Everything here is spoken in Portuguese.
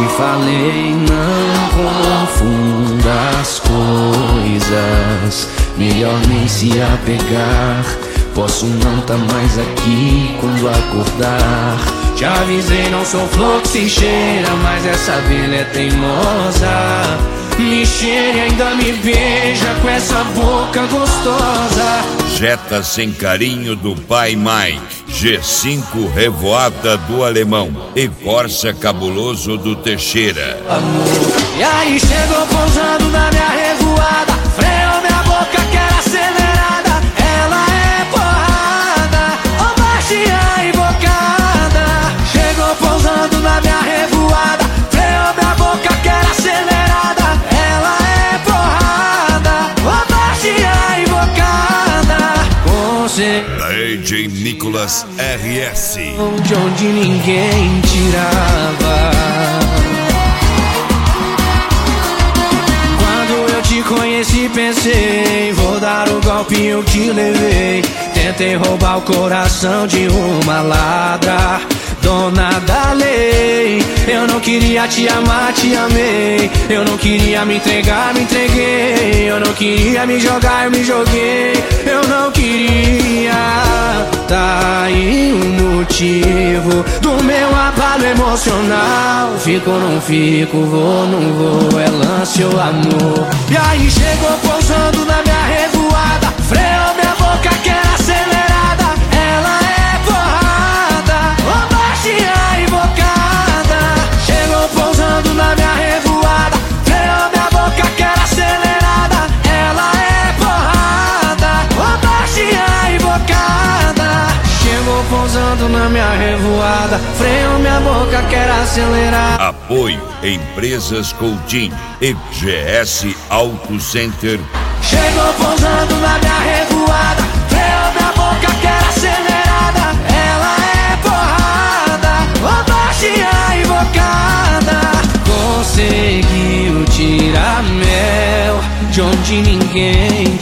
te falei, não confunda as coisas. Melhor nem se apegar. Posso não tá mais aqui quando acordar. Te avisei, não sou flor que se cheira, mas essa abelha é teimosa. Me cheira e ainda me beija com essa boca gostosa. Jetta sem carinho do pai Mike, G5 revoada do alemão e Corsa cabuloso do Teixeira. Amor. E aí chegou pousando na minha revoada, freou minha boca que era acelerada. Ela é porrada, ó baixinha invocada. Chegou pousando na minha revoada, freou minha boca que era acelerada. Ela é porrada, ó baixinha invocada. Com DJ Nicolas RS, de onde ninguém tirava. Quando eu te conheci pensei, vou dar o golpe eu te levei. Tentei roubar o coração de uma ladra, dona da lei. Eu não queria te amar, te amei. Eu não queria me entregar, me entreguei. Eu não queria me jogar, eu me joguei. Eu não queria. Tá aí o motivo do meu abalo emocional. Fico ou não fico, vou, não vou, é lance ou amor. E aí chegou pousando na minha revoada, freou minha boca que era acelerada. Ela é porrada, ó baixinha invocada. Chegou pousando na minha revoada, freou minha boca que era acelerada. Ela é porrada, ó baixinha invocada. Chegou pousando na minha revoada, freou minha boca que era acelerada. Apoio Empresas Coutinho e GS Auto Center. Chegou pousando na minha revoada, freou minha boca que era acelerada. Ela é porrada, ó baixinha invocada. Conseguiu tirar mel de onde ninguém